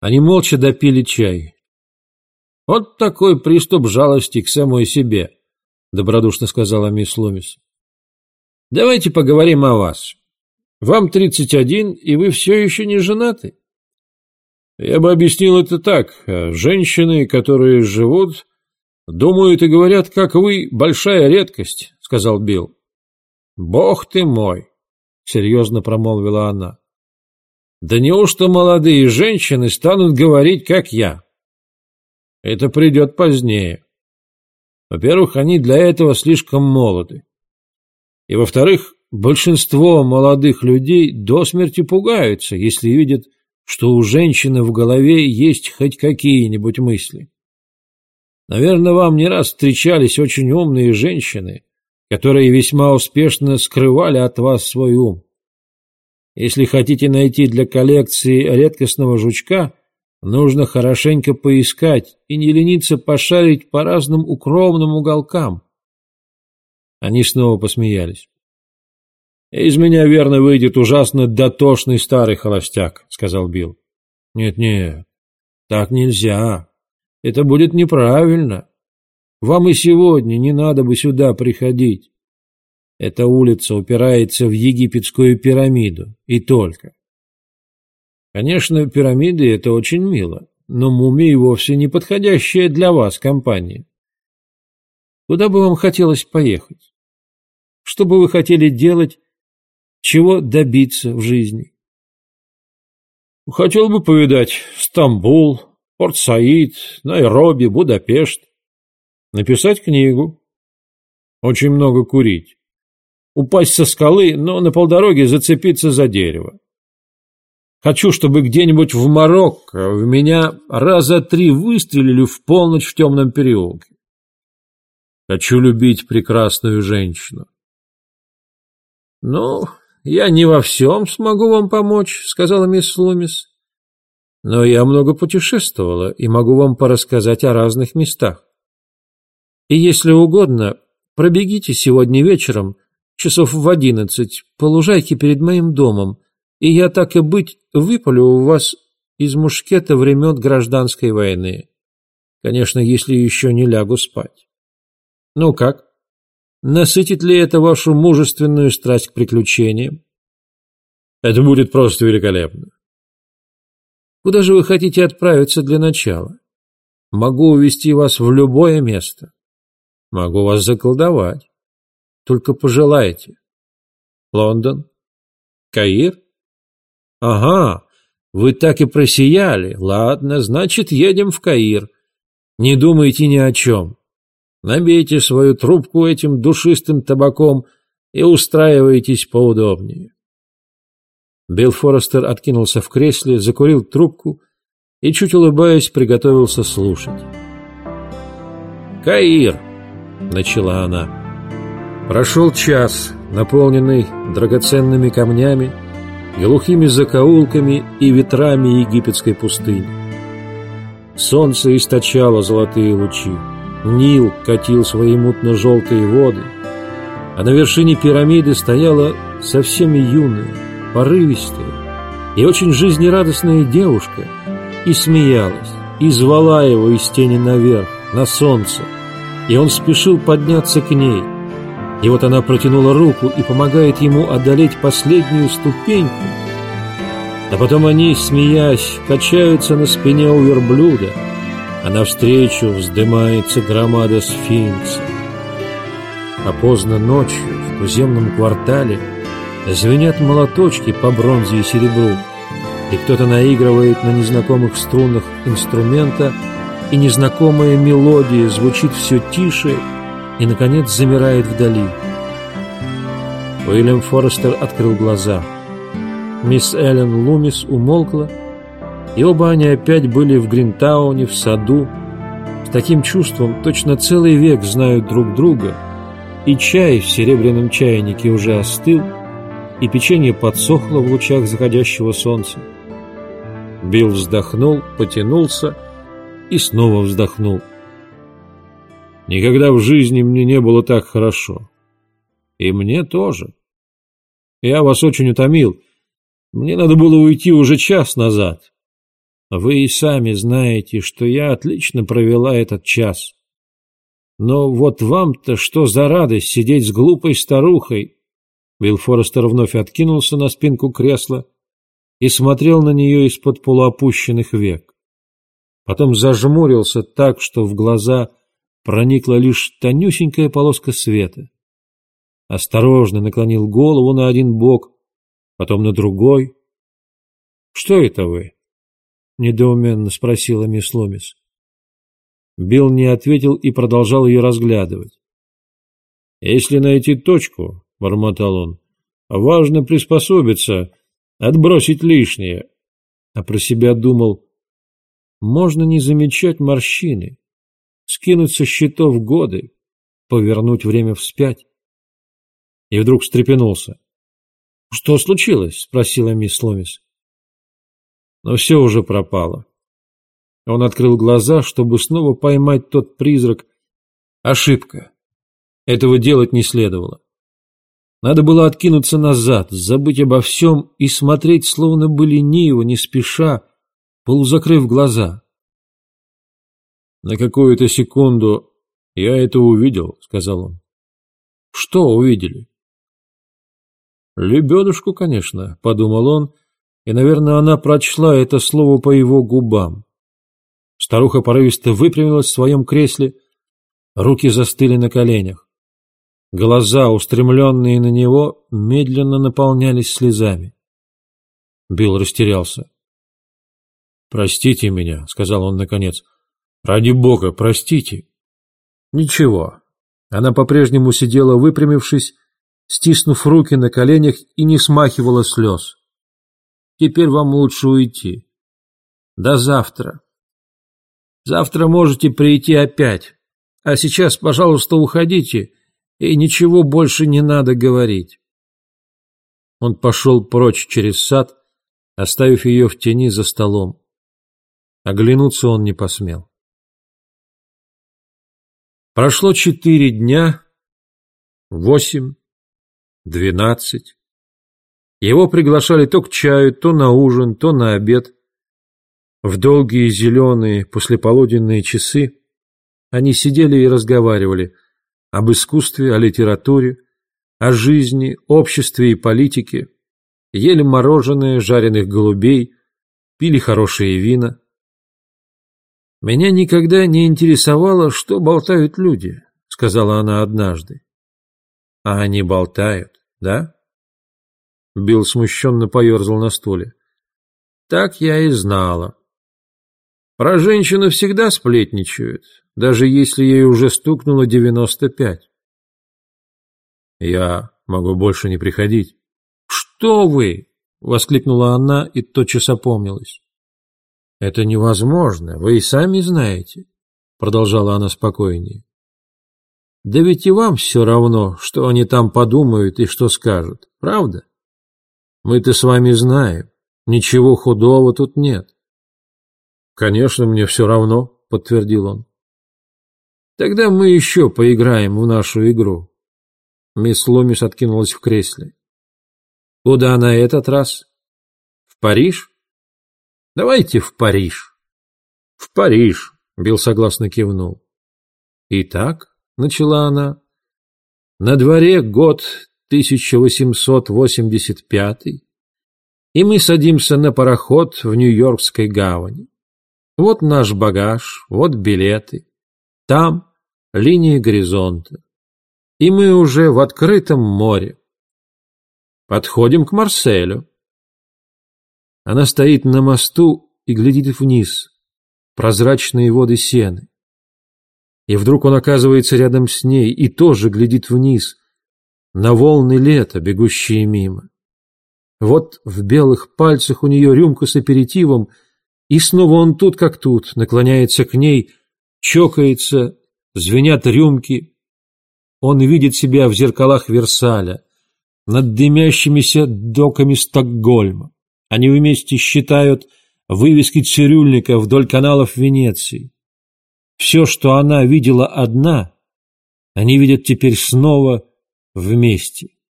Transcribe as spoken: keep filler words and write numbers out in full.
Они молча допили чай. «Вот такой приступ жалости к самой себе», — добродушно сказала мисс Лумис. «Давайте поговорим о вас. Вам тридцать один, и вы все еще не женаты?» «Я бы объяснил это так. Женщины, которые живут, думают и говорят, как вы, большая редкость», — сказал Билл. «Бог ты мой», — серьезно промолвила она. «Да неужто молодые женщины станут говорить, как я? Это придет позднее. Во-первых, они для этого слишком молоды. И, во-вторых, большинство молодых людей до смерти пугаются, если видят, что у женщины в голове есть хоть какие-нибудь мысли. Наверное, вам не раз встречались очень умные женщины, которые весьма успешно скрывали от вас свой ум. Если хотите найти для коллекции редкостного жучка, нужно хорошенько поискать и не лениться пошарить по разным укромным уголкам». Они снова посмеялись. «Из меня, верно, выйдет ужасно дотошный старый холостяк», — сказал Билл. «Нет-нет, так нельзя. Это будет неправильно. Вам и сегодня не надо бы сюда приходить. Эта улица упирается в египетскую пирамиду, и только. Конечно, пирамиды — это очень мило, но мумии вовсе не подходящая для вас компания. Куда бы вам хотелось поехать? Что бы вы хотели делать, чего добиться в жизни?» «Хотел бы повидать Стамбул, Порт-Саид, Найроби, Будапешт. Написать книгу. Очень много курить. Упасть со скалы, но на полдороге зацепиться за дерево. Хочу, чтобы где-нибудь в Марокко в меня раза три выстрелили в полночь в темном переулке. Хочу любить прекрасную женщину». «Ну, я не во всем смогу вам помочь», — сказала мисс Лумис. «Но я много путешествовала и могу вам порассказать о разных местах. И если угодно, пробегите сегодня вечером, часов в одиннадцать, по лужайке перед моим домом, и я, так и быть, выпалю у вас из мушкета времен гражданской войны. Конечно, если еще не лягу спать. Ну как? Насытит ли это вашу мужественную страсть к приключениям?» «Это будет просто великолепно». «Куда же вы хотите отправиться для начала? Могу увезти вас в любое место. Могу вас заколдовать. Только пожелайте. Лондон? Каир? Ага, вы так и просияли. Ладно, значит, едем в Каир. Не думайте ни о чем. Набейте свою трубку этим душистым табаком и устраивайтесь поудобнее». Билл Форестер откинулся в кресле, закурил трубку и, чуть улыбаясь, приготовился слушать. «Каир», — начала она. Прошел час, наполненный драгоценными камнями, глухими закоулками и ветрами египетской пустыни. Солнце источало золотые лучи, Нил катил свои мутно-желтые воды, а на вершине пирамиды стояла совсем юная, порывистая и очень жизнерадостная девушка и смеялась, и звала его из тени наверх, на солнце, и он спешил подняться к ней. И вот она протянула руку и помогает ему одолеть последнюю ступеньку, а потом они, смеясь, качаются на спине у верблюда, а навстречу вздымается громада сфинкса. А поздно ночью в туземном квартале звенят молоточки по бронзе и серебру, и кто-то наигрывает на незнакомых струнах инструмента, и незнакомая мелодия звучит все тише и, наконец, замирает вдали. Уильям Форестер открыл глаза. Мисс Эллен Лумис умолкла, и оба они опять были в Гринтауне, в саду, с таким чувством, точно целый век знают друг друга, и чай в серебряном чайнике уже остыл, и печенье подсохло в лучах заходящего солнца. Билл вздохнул, потянулся и снова вздохнул. «Никогда в жизни мне не было так хорошо. И мне тоже. Я вас очень утомил. Мне надо было уйти уже час назад. Вы и сами знаете, что я отлично провела этот час. Но вот вам-то что за радость сидеть с глупой старухой?» Билл Форестер вновь откинулся на спинку кресла и смотрел на нее из-под полуопущенных век. Потом зажмурился так, что в глаза проникла лишь тонюсенькая полоска света. Осторожно наклонил голову на один бок, потом на другой. «Что это вы?» — недоуменно спросила мисс Ломис. Билл не ответил и продолжал ее разглядывать. «Если найти точку, — бормотал он, — важно приспособиться, отбросить лишнее». А про себя думал: можно не замечать морщины, скинуть со счетов годы, повернуть время вспять. И вдруг встрепенулся. «Что случилось?» — спросила мисс Ломис. Но все уже пропало. Он открыл глаза, чтобы снова поймать тот призрак. Ошибка. Этого делать не следовало. Надо было откинуться назад, забыть обо всем и смотреть, словно бы лениво, не спеша, полузакрыв глаза. «На какую-то секунду я это увидел», — сказал он. «Что увидели?» «Лебедушку, конечно», — подумал он, и, наверное, она прочла это слово по его губам. Старуха порывисто выпрямилась в своем кресле, руки застыли на коленях. Глаза, устремленные на него, медленно наполнялись слезами. Билл растерялся. «Простите меня», — сказал он наконец. «Ради бога, простите». Ничего. Она по-прежнему сидела, выпрямившись, стиснув руки на коленях, и не смахивала слез. «Теперь вам лучше уйти. До завтра. Завтра можете прийти опять. А сейчас, пожалуйста, уходите, и ничего больше не надо говорить». Он пошел прочь через сад, оставив ее в тени за столом. Оглянуться он не посмел. Прошло четыре дня, восемь, двенадцать. Его приглашали то к чаю, то на ужин, то на обед. В долгие зеленые послеполуденные часы они сидели и разговаривали об искусстве, о литературе, о жизни, обществе и политике, ели мороженое, жареных голубей, пили хорошие вина. «Меня никогда не интересовало, что болтают люди», — сказала она однажды. «А они болтают, да?» Билл смущенно поерзал на стуле. «Так я и знала. Про женщину всегда сплетничают, даже если ей уже стукнуло девяносто пять. Я могу больше не приходить». «Что вы?» — воскликнула она и тотчас опомнилась. «Это невозможно, вы и сами знаете», — продолжала она спокойнее. «Да ведь и вам все равно, что они там подумают и что скажут, правда? Мы-то с вами знаем, ничего худого тут нет». «Конечно, мне все равно», — подтвердил он. «Тогда мы еще поиграем в нашу игру». Мисс Ломис откинулась в кресле. «Куда на этот раз? В Париж? Давайте в Париж». «В Париж», — Билл согласно кивнул. «Итак», — начала она, — «на дворе год тысяча восемьсот восемьдесят пятый, и мы садимся на пароход в Нью-Йоркской гавани. Вот наш багаж, вот билеты, там линия горизонта, и мы уже в открытом море. Подходим к Марселю». Она стоит на мосту и глядит вниз, прозрачные воды Сены. И вдруг он оказывается рядом с ней и тоже глядит вниз, на волны лета, бегущие мимо. Вот в белых пальцах у нее рюмка с аперитивом, и снова он тут как тут, наклоняется к ней, чокается, звенят рюмки. Он видит себя в зеркалах Версаля, над дымящимися доками Стокгольма. Они вместе считают вывески цирюльника вдоль каналов Венеции. Все, что она видела одна, они видят теперь снова вместе.